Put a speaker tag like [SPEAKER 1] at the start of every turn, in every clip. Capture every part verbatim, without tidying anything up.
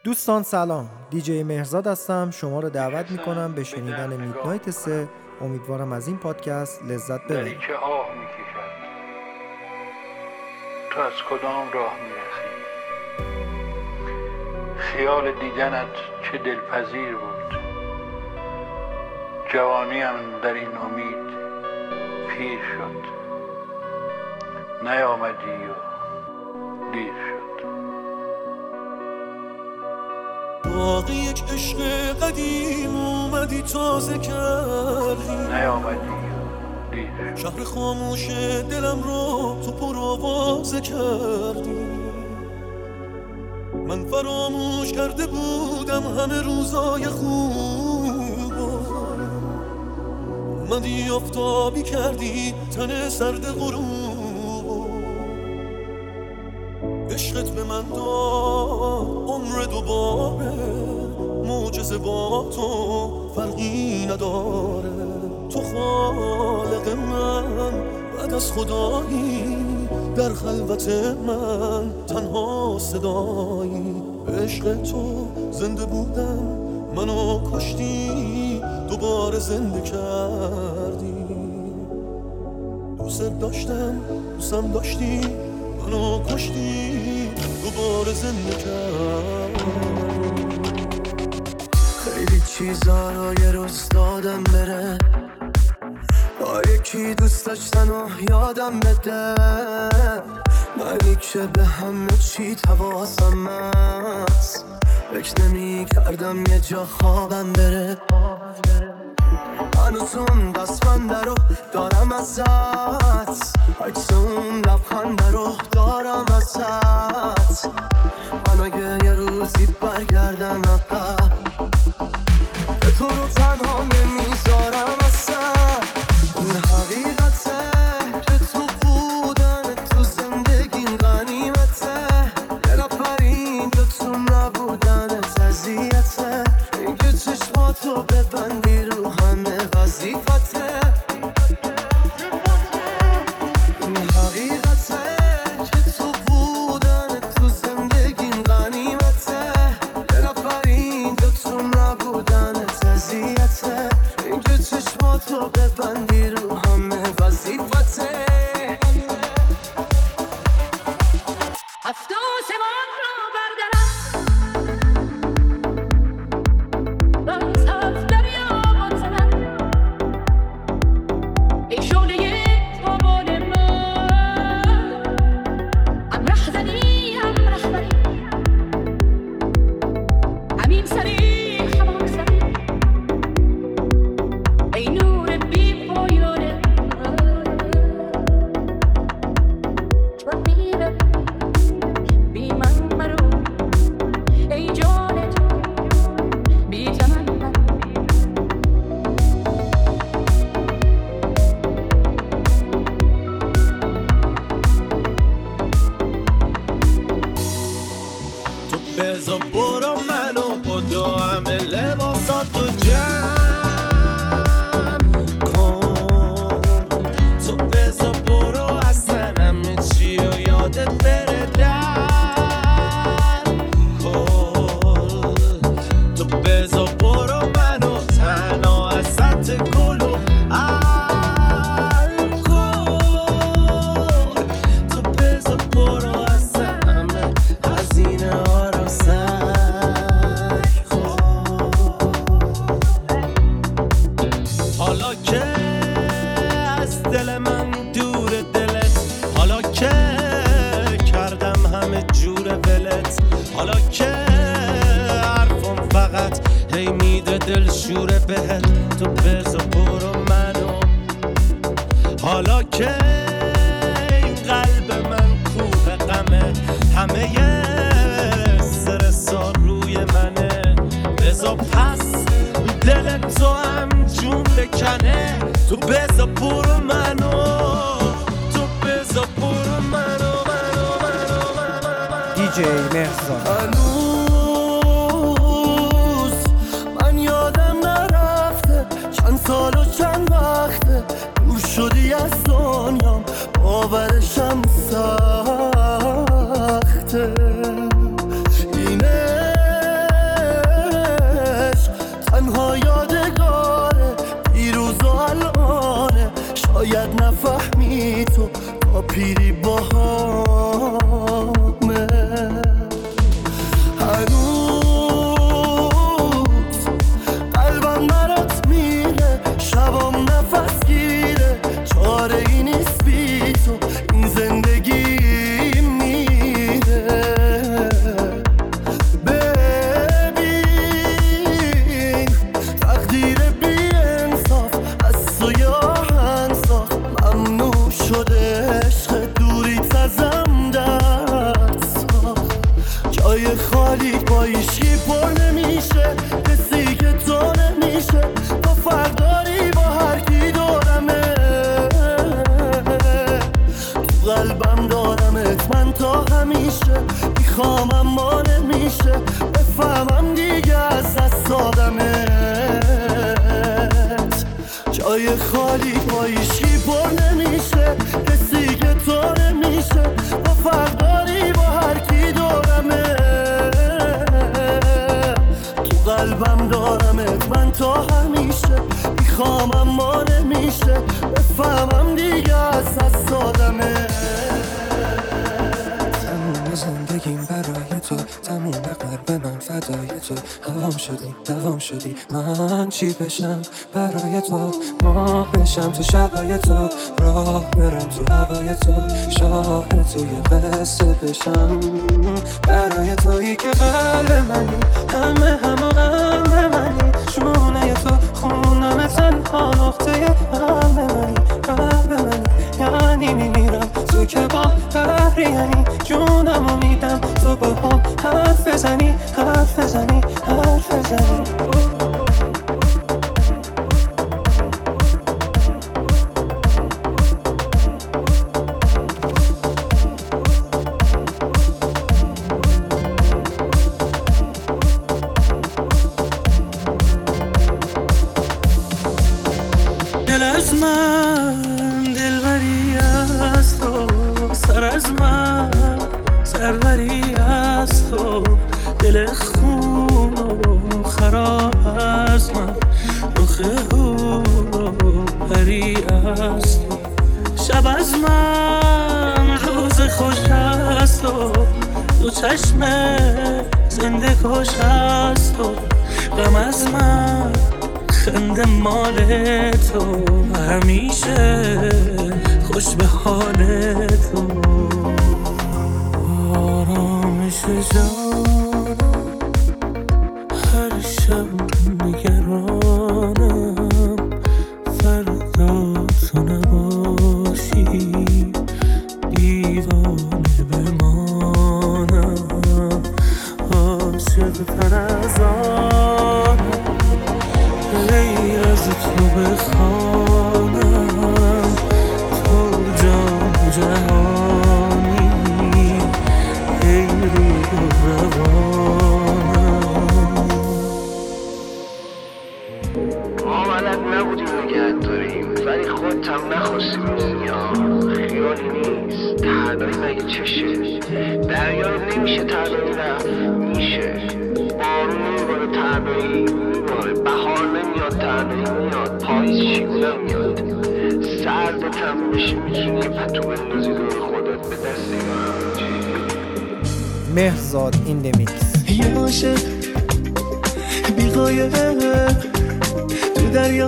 [SPEAKER 1] دوستان سلام، دیجی مهرزاد هستم. شما رو دعوت میکنم به شنیدن میدنایت سه. امیدوارم از این پادکست لذت ببرید.
[SPEAKER 2] چه آه میکشد تو از کدام راه میرسی؟ خیال دیدنت چه دلپذیر بود. جوانیم در این امید پیر شد، نیامدی و دیر شد.
[SPEAKER 3] باقی یک عشق قدیم اومدی تازه کردی،
[SPEAKER 2] نیامدی و دیر شد.
[SPEAKER 3] شهر خاموش دلم رو تو پر آوازه کردی. من فراموش کرده بودم همه روزای خوب، اومدی آفتابی کردی تن سرد غروب. عشقت به من داد عمر دوباره، معجزه با تو فرقی نداره. تو خالق من بعد از خدایی، در خلوت من تنها صدایی. عشق تو زنده بودم، منو کشتی دوباره زنده کردی. دوست داشتم دوستم داشتی، منو کشتی دوباره زنده کردی. خیلی چیزا رو یه روز دادم بره، با یکی دوست داشتن و یادم بده. منی که به همه چی حواسم هست، فکر نمی کردم یه جا خوابم بره. هنوز اون دستمنده رو دارم ازت، عکس اون لبخنده رو دارم ازت. من اگه یه روزی برگردم عقب، به تو رو تنها نمیذارم اصلا. این حقیقته که تو بودن تو زندگیم غنیمته، یه نفرین که تو نبودن تزیته. این که چشماتو ببندی رو همه وظیفته. این حقیقته که تو بودن تو زندگیم غنیمته، یه نفرین که تو نبودن تزیته. این که چشماتو ببندی رو همه وظیفته.
[SPEAKER 4] افسوس من رو بردارم، باز از دریا بگذرم. ای شعله بابال من، هم رهزنی هم رهبری، همین سری همان سری. ای نور بی پایان من، میره بی من مرو. ای جان تو بی تمن من.
[SPEAKER 3] تو بزا برو منو با دو همه لباساتو جمع کن. تو بزا برو اصلا همه چی رو یادت بره در کن. تو بزا برو منو تنها ازت گلو الکل. تو بزا برو اصلا همه هزینه ها رو سعی کن. حالا که از دل من دور دلت، حالا که کردم همه جور ولت، حالا که حرفم فقط هی میده دل شوره بهت. تو بزا برو منو، حالا که این قلب من کوه غمه، همه استرسا روی منه. بزا پس دل تو هم جون بکنه. تو بزا برو منو، تو بزا برو منو منو منو منو.
[SPEAKER 1] دیجی مهرزاد.
[SPEAKER 3] هنوز من یادم نرفته چند سال و چند وقته دور شدی از دنیام، باورشم سخته. اینه پیری با همه هنوز قلبم برات میره، شبام نفس گیره، چاره ای نیست بی تو این زندگی میره. ببین تقدیر بی انصاف از تو یا هنساخت، ممنوع شده عشق دوریت ازم دست ساخت. جای خالی با ایشی پر نمیشه، کسی که تو نمیشه، تو فرداری با هر کی دورمه. تو قلبم دارمت من تا همیشه، میخوام اما نمیشه، بفهمم دیگه از دست دادمت. جای خالی با ایشی پر نمیشه، کسی که تو نمیشه، تو فرداری با هر کی دورمه. تو قلبم دارمت من تا همیشه، میخوام اما نمیشه، بفهمم دیگه از دست دادمت.
[SPEAKER 5] تموم زندگیم برای تو، تموم قلب من فدای تو. هوام شدی دوام شدی، من چی بشم برای تو؟ ماه بشم تو شبای تو، راه برم تو هوای تو، شاه توی قصه بشم برای تویی که قلب منی، همه همه غم منی، شونه تو خونم تنها نقطه قلب منی، قلب منی یعنی میمیرم تو که با قهری، یعنی جونمو میدم تو با هم حرف بزنی، حرف بزنی، حرف بزنی.
[SPEAKER 6] دل از من دلبری از تو، سر از من سروری از تو، دل خون و خراب از من، رخ هور و پری از تو. شب از من روز خوش از تو، دو چشم زنده کش از تو. غم از من خنده مال تو، همیشه خوش به حال تو. آرامش جانم هر شب نگرانم، فردا تو نباشی دیوانه بمانم. عاشق تر از آنم غیر از تو بخوانم، تو جان جهانی ای روح روانم.
[SPEAKER 2] ما بلد نبودیم نگه داریم، ولی خودت هم نخواستی ببینی. خیالی نیست تنهایی مگه چشه، دریا رو نمیشه تنهایی رفت، میشه. بارون نمیباره تنهایی میباره، بهار نمیاد تنهایی میاد، پاییز شیونه میاد. سردت هم بشه میتونی که پتو بندازی دور خودت به دست من.
[SPEAKER 1] مهرزاد این دمیکس.
[SPEAKER 3] یه عاشق بی قایق تو دریا،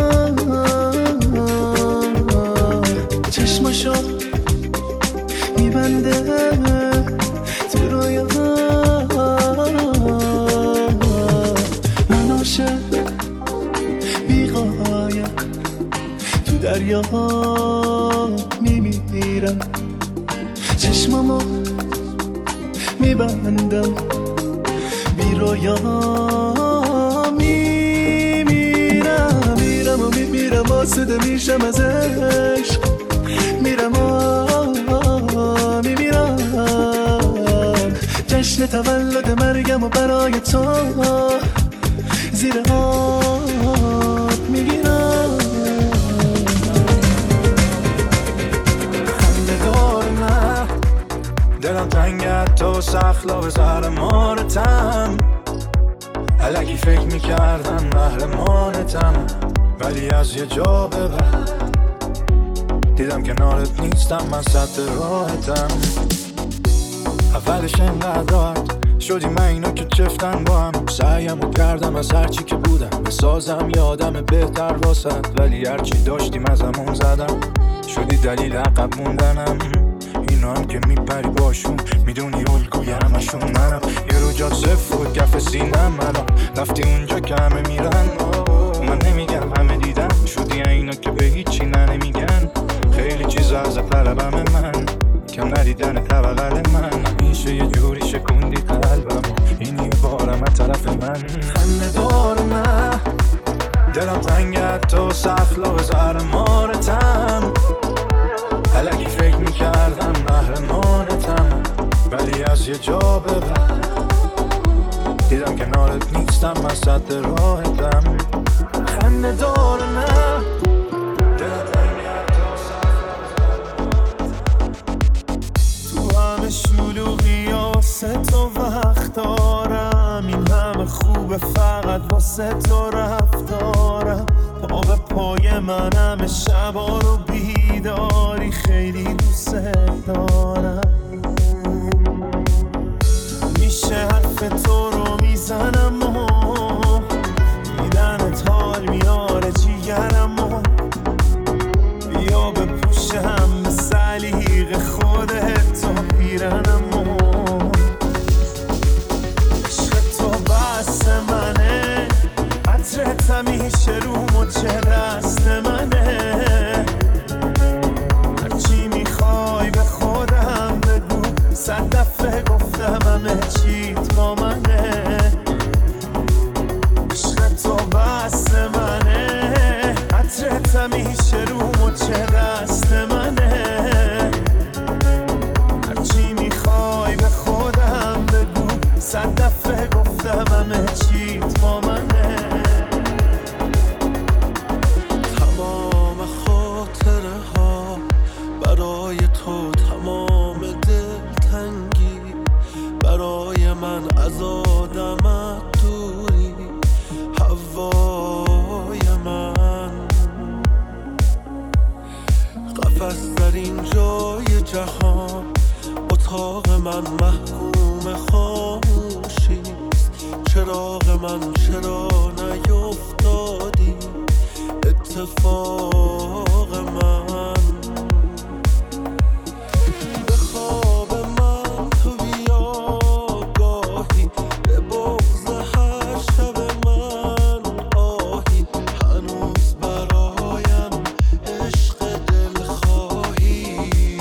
[SPEAKER 3] چشماشو میبنده تو رویا. من عاشق بی قایق تو دریا میمیرم، چشمامو میبندم بی رویا. میمیرم میرم و میمیرم، آسوده میشم از عشق، میرم و میمیرم. جشن تولد مرگم و برای تو زیر آب میگیرم. خنده دار نه دلم تنگت تو سخلا به زهر مارتم، الکی فکر میکردم قهرمانتم، ولی از یه جا به بعد
[SPEAKER 7] دیدم کنارت نیستم من سطح راحتم. اولش انقدر راحت شدی من اینا که چفتن با هم. سعیمو کردم از هرچی که بودم بسازم یادم بهتر واسد، ولی هرچی داشتیم از همون زدم. شدی دلیل عقب موندنم. اینا هم که میپری باشون میدونی الگوی همشون منم. یه رو جات صفر و کف سینم الان رفتی اونجا که همه میرن. من نمیگم همه دیدن شدی اینا که به هیچی نه نمیگن. خیلی چیزا از طلبم من کم ندیدن طبقل من. همیشه یه جوری شکوندی قلبم اینی بارم از طرف من. خنده دار نه دلم تنگت تو سخلا زهر مارتم. الکی فکر میکردم محرمانتم، ولی از یه جا به بعد دیدم کنارت نیستم من سطح راحتم. خنده دار نه دلم تنگت تو
[SPEAKER 3] تو همه شلوغی واسه تو وقت دارم. این همه خوبه فقط واسه تو رفتارم. پا به پای من همه شبا رو بیداری خیلی دوست دارم. میشه حرف تو رو میزنم و دیدنت حال میاره جیگرم و بیا بپوشم به سلیق خودت تا پیرنم و عشق تو بس منه. عطرت همیشه رو مچه دست منه. هرچی میخوای به خودم بگو، صد دفعه گفتم همه چیت با منه. عشق تو بس منه. عطرت همیشه رو مچه دست منه. هرچی میخوای به خودم بگو، صد دفعه گفتم همه چیت با منه.
[SPEAKER 6] تمام خاطره ها برای تو، تمام دلتنگی برای من، از آدمت دوری هوای من. قفس در این جای جهان اتاق من محکوم خاموشیست. چراغ من چرا نیفتادی اتفاق من. به خواب من تو بیا گاهی، به بغض هر شب من آهی. هنوز برایم عشق دلخواهی.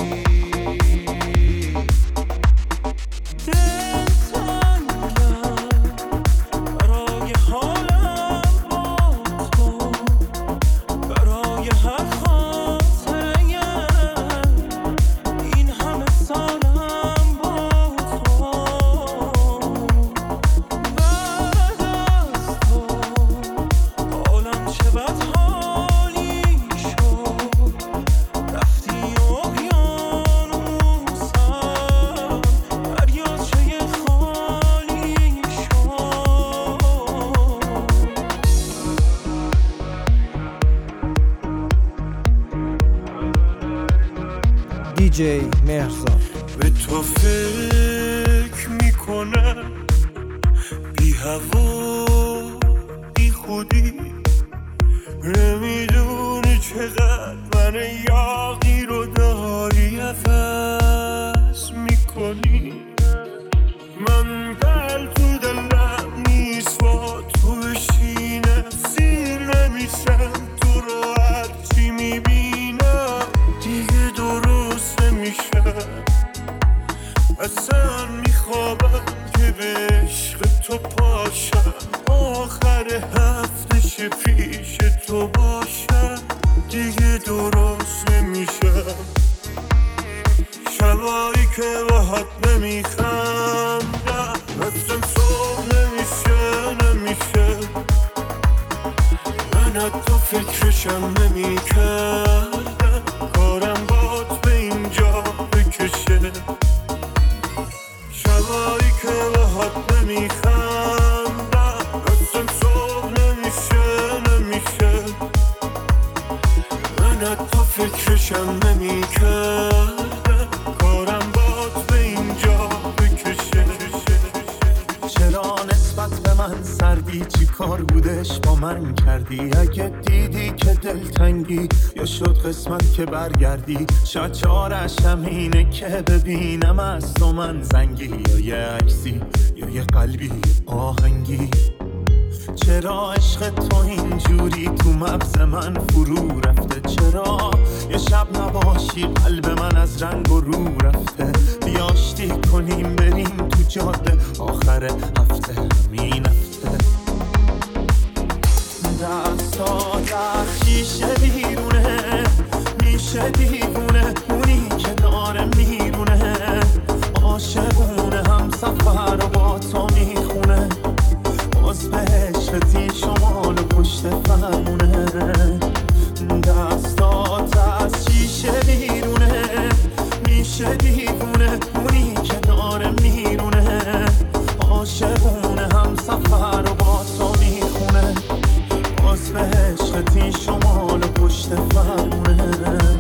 [SPEAKER 6] دلتنگم برای حالم با تو، برای هر خاطره‌ام این همه سالم با تو. بعد از تو حالم چه بد حالی شد. رفتی اقیانوسم دریاچه خالی شد.
[SPEAKER 1] دیجی مهرزاد.
[SPEAKER 3] به تو فکر میکنم بی هوا بی خودی. نمیدونی چقدر من یاغی رو داری عوض میکنی. من دل تو دلم نیست با تو بشینم، سیر نمیشم تو رو هرچی میبینم دیگه درست نمیشم. اصلا میخوابم که به عشق تو پاشم، آخر هفتش پیش تو باشم دیگه درست نمیشم. شبایی که باهات نمیخندم اصلا صبح نمیشه نمیشه. من از تو فکرشم نمیکردم، کارم باد به اینجا بکشه. شبایی که باهات نمیخندم اصلا صبح نمیشه نمیشه. من از تو فکرشم نمیکردم.
[SPEAKER 8] نگات به من سردی، چی کار بودش با من کردی؟ اگه دیدی که دلتنگی یا شد قسمت که برگردی، شاید چارش همینه که ببینم از تو من زنگی، یا یه عکسی یا یه قلبی آهنگی. چرا عشق تو اینجوری تو مغز من فرو رفته؟ چرا یه شب نباشی قلب من از رنگ و رو رفته؟ بیا آشتی کنیم بریم تو جاده آخر هفته همین هفته. دستات از شیشه بیرونه میشه دیوونه، اونی که داره میرونه عاشقونه، هم سفر و با تو میخونه، باز به عشقتی شمال و پشت فرمونه. دستات از شیشه بیرونه میشه دیوونه، اونی که داره میرونه عاشقونه، هم سفر و با تو میخونه، باز به عشقتی شمال و پشت فرمونه.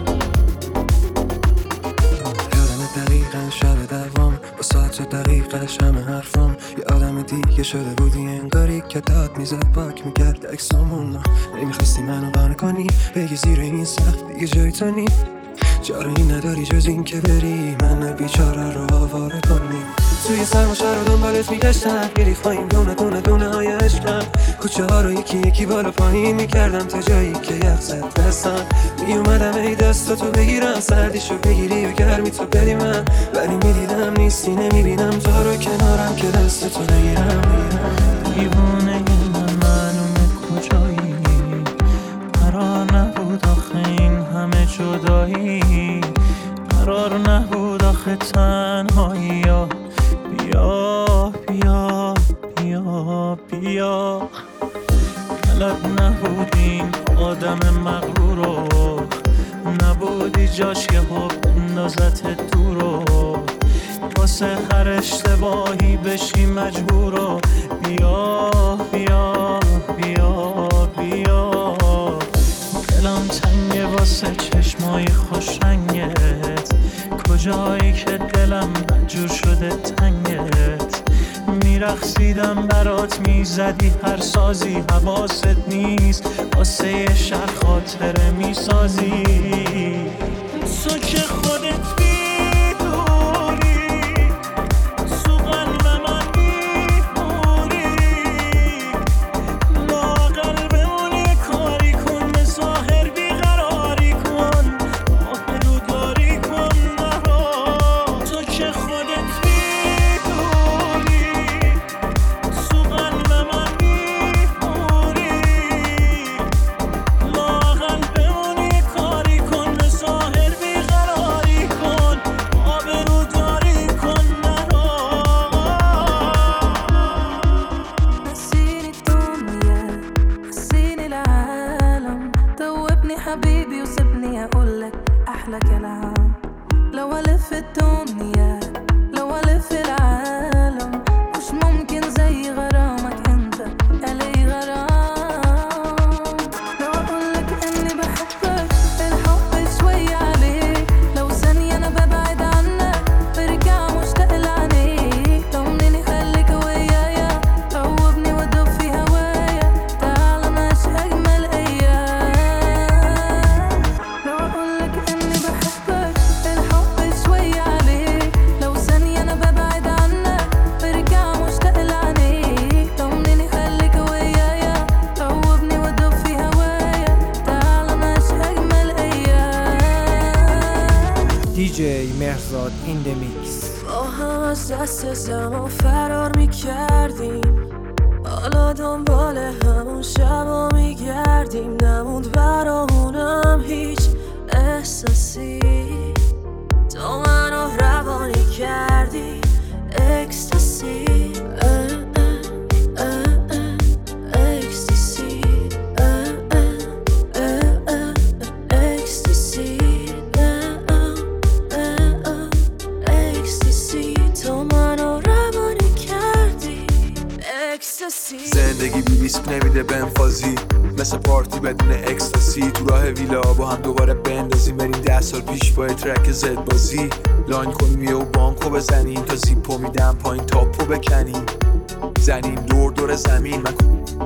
[SPEAKER 5] دقیقا شب دوام با ساعت دقیقش همه حرفام، یه آدم دیگه شده بودی انگاری که داد میزد پاک میکرد اکسامون. نمیخواستی منو قانع کنی بگی زیر این سخت دیگه جای تو نی، چاره نداری جز این که بری من بیچاره رو آواره کنی. توی سرماشه رو دنبالت میگشتم، گریخ پایین دونه دونه دونه های عشقم، کوچه ها رو یکی یکی بالا پایین میکردم تا جایی که یخ زد دستم. میومدم ای دستاتو بگیرم، سردیشو بگیری و گرمی تو بدی من، ولی میدیدم نیستی نمیبینم تو رو کنارم که دستتو بگیرم.
[SPEAKER 6] دیوانه من معلومه کجایی، قرار نبود آخه این همه جدایی، قرار نبود آخه تنهایی. بیا بیا بیا بیا بلد نبودیم آدم مغرورو، نبودی جاش که حب اندازت دورو، واسه هر اشتباهی بشی مجبورو. بیا بیا بیا بیا دلم تنگه واسه چشمای خوشرنگت، کجایی که دلم مجبور شده تنگت. میرقصیدم برات میزدی هر سازی، حواست نیست واسه یه شهر خاطره میسازی. تو که خودت بیدوری تو قلب من میموری، لااقل بمون یه کاری کن به ظاهر بیقراری کن، آبروداری کن نرو. تو که خودت بیدوری تو قلب من میموری، لااقل بمون یه کاری کن به ظاهر بیقراری کن، آبروداری کن نرو.
[SPEAKER 4] نسيني الدنيا نسيني العالم، دوبني حبيبي وسيبني اقولك احلى كلام. لو الف الدنيا لو الف العالم مش ممكن زي غرامك انت الي غرام. لو اقولك اني بحبك الحب شوي عليك، لو ثانية انا ببعد عنك برجع مشتاق لعينيك. طمني خليك ويايا دوبني ودوب في هوايا، تعال نعيش اجمل ايام. لو اقولك اني بحبك الحب شوي عليك، لو ثانية انا ببعد عنك برجع مشتاق لعينيك. طمني خليك ويايا دوبني ودوب في هوايا، تعال نعيش اجمل ايام.
[SPEAKER 1] دیجی مهرزاد این دمیکس.
[SPEAKER 4] با هم از دست زمان فرار میکردیم، حالا دنبال همون شبا میگردیم. نموند برامونم هیچ احساسی، تو منو روانی کردی اکستاسی. اه اه اه اه اکستاسی. اه اه اه اه اکستاسی. اه اه اه اکستاسی، تو منو روانی کردی اکستاسی.
[SPEAKER 7] زندگی بی ریسک نمیده بنفازی، مثل پارتی بدون اکستاسی. تو راه ویلا با هم دوباره بندازیم، بریم ده سال پیش با ترک زد بازی. لاین کنیم یه و بانکو بزنیم، تا زیپو میدم پایین تاپو بکنیم. زنیم دور دور زمین. من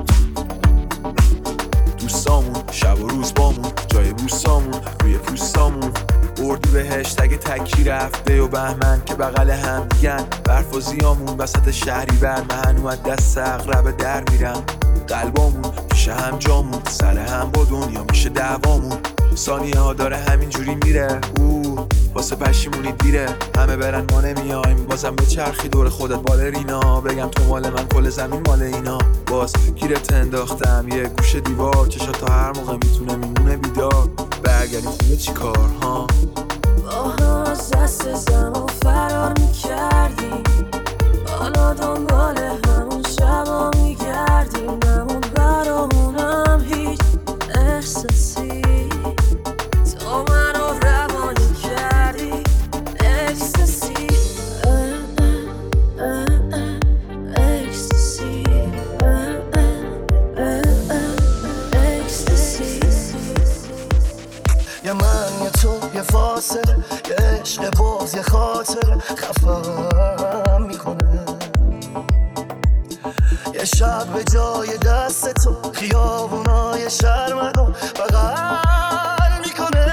[SPEAKER 7] دوستامون شب و روز بامون جای بوسامون روی پوستامون. اردی بهشت اگه تکی رفته و بهمن که بغل هم دیگن. برف و زیامون وسط شهری بر من و دست اقرب در میرم. قلبامون پیش هم جامون سر هم با دنیا میشه دعوامون. ثانیه ها داره همینجوری میره او واسه پشیمونی دیره. همه برن ما نمیایم بازم به چرخی دور خودت بالرینا. بگم تو مال من کل زمین مال اینا. باز گیرت انداختم یه گوشه دیوار. چشات تا هر موقع میتونه میمونه بیدار. برگردیم خونه چی کار ها؟
[SPEAKER 4] باها از دست زمان فرار میکردیم. حالا دنبال همون شبا میگردیم. نمون برامونم هیچ احساسی. تو منو روانی کردی اکستاسی. اکستاسی اکستاسی.
[SPEAKER 3] یه من یه تو یه فاصله یه عشق باز یه خاطر خفم میکنه. یه شب به جای دست تو خیابونای شهر منو بغل میکنه.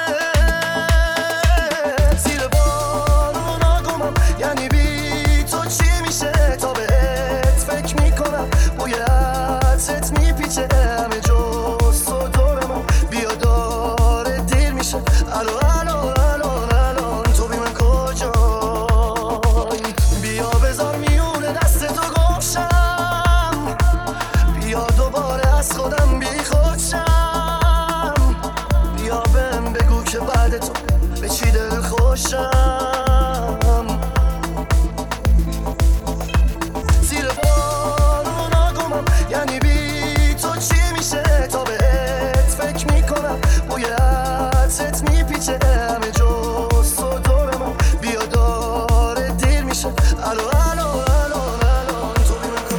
[SPEAKER 3] زیر بارونا گمم یعنی بی تو چی میشه. تا بهت فکر میکنم بوی عطرت میپیچه همه جز تو دور من. بیا داره دیر میشه الو الو الو الو تو بی من کجایی. بیا بذار میونه دست تو گمشم. بیا دوباره از خودم بی خودشم. بیا بهم بگو که بعد تو به چی دل خوشم. زیر بارونا گمم یعنی بی تو چی میشه. تا بهت فکر میکنم بوی عطرت میپیچه همه جز تو دور من. بیا داره دیر میشه الو الو الو الو تو بی من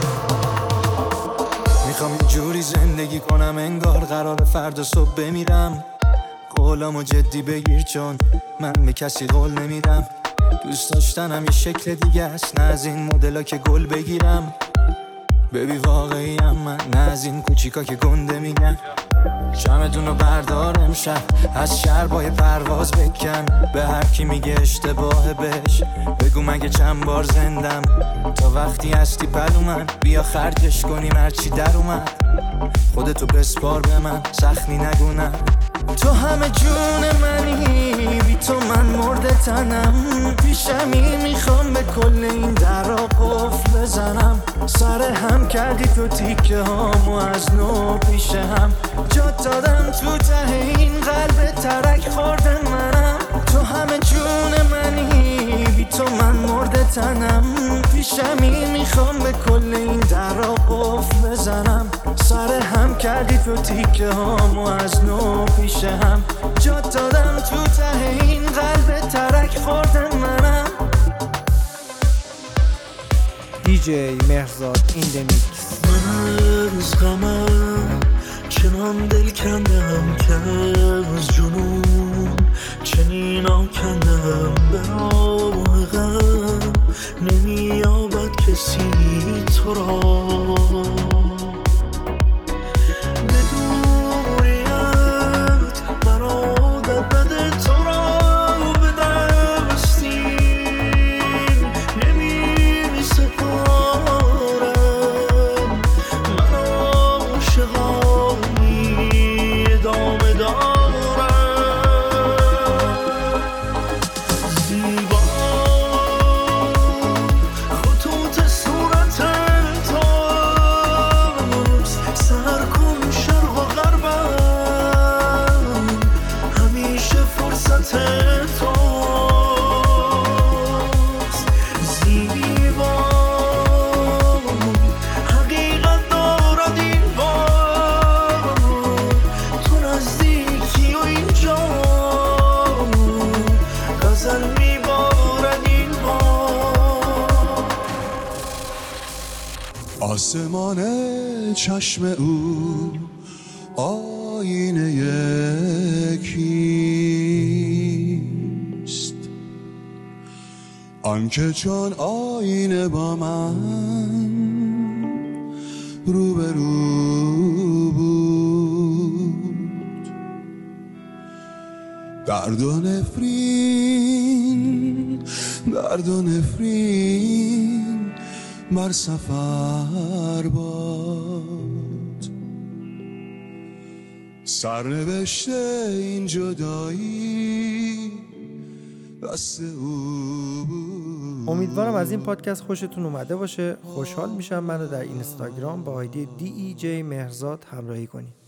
[SPEAKER 3] کجایی.
[SPEAKER 5] میخوام اینجوری زندگی کنم انگار قرار فردا صبح بمیرم. قولامو جدی بگیر چون من به کسی قول نمیدم. دوست داشتنم یه شکل دیگه است نه از این مدلا که گل بگیرم. ببی واقعیم من نه از این کوچیکا که گنده میگن. شمدونو بردار امشب از شربای پرواز بکن. به هر کی میگه اشتباه بهش بگو مگه چند بار زندم. تا وقتی هستی پلو من بیا خرجش کنیم هرچی در اومد. خودتو بسپار به من سخنی نگونم. تو همه جون منی بی تو من مرده تنم. پیشمی میخوام به کل این درا قفل بزنم. سر هم کردی تو تیکه هامو از نو پیش هم. جات دادم تو ته این قلب ترک خورده منم. تو همه جون منی بی تو من مرده تنم. پیشمی میخوام به کل این درا قفل بزنم. سر هم کردی تو تیکه هامو از نو پیش هم. جات دادم تو ته این قلب ترک خورده منم.
[SPEAKER 1] دی جی مهرزاد این دمیکس.
[SPEAKER 8] من از غمم چنان دل کندم که از جنون چنین آکندم. به راه غم نمیابد کسی تو را.
[SPEAKER 9] آسمان چشم او آینه یکیست. آنکه چون آینه با من درد و نفرین درد و نفرین بر سفر باد سرنوشت این جدایی دست او.
[SPEAKER 1] امیدوارم از این پادکست خوشتون اومده باشه. خوشحال میشم منو در اینستاگرام با آیدی دی ای جی مهرزاد همراهی کنید.